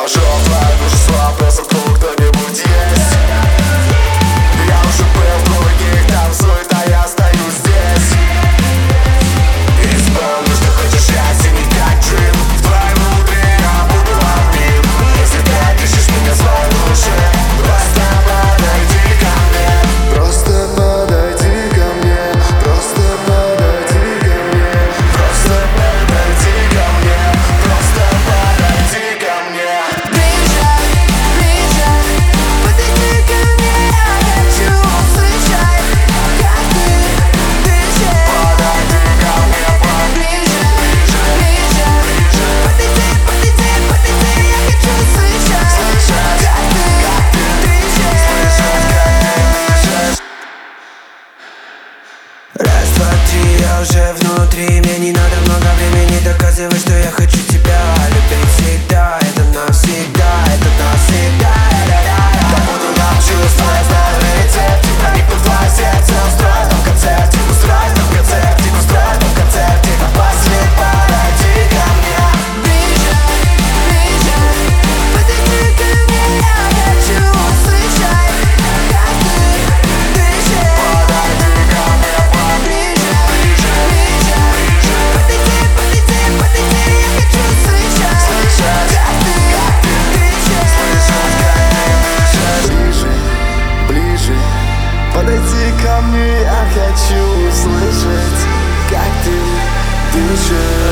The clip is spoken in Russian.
уже оффлайн, уже слаб, просто вдруг кто-нибудь есть. Я уже был в других, там суета, я остаюсь здесь. И вспомни, что хочешь, я синий как джин. В твоем утре я буду одним. Если ты ищешь меня в своей душе, просто подойди ко мне. Просто подойди ко мне. Просто подойди ко мне. Просто подойди ко мне. Просто подойди ко мне. Ближе, ближе, подойди ко мне. Я хочу услышать, как ты дышишь. Подойди ко мне, Ближе, ближе, подойди, подойди, подойди. Я хочу услышать, как ты дышишь. Раз, два, три, я уже внутри. Мне не надо много времени доказывать, что я хочу тебя любить всегда. Это навсегда, это навсегда. как будто нам чувства, я знаю рецепт. Проникну в твое сердце, устроить там концерт. Устроить там концерт, устроить там концерт. После подойди ко мне. Ближе, ближе, подойди ко мне. Я хочу услышать, как ты дышишь. Подойди ко мне, Ближе, ближе, подойди, подойди, подойди. Я хочу услышать, как ты дышишь. Ближе, ближе, подойди ко мне, я хочу услышать, как ты дышишь.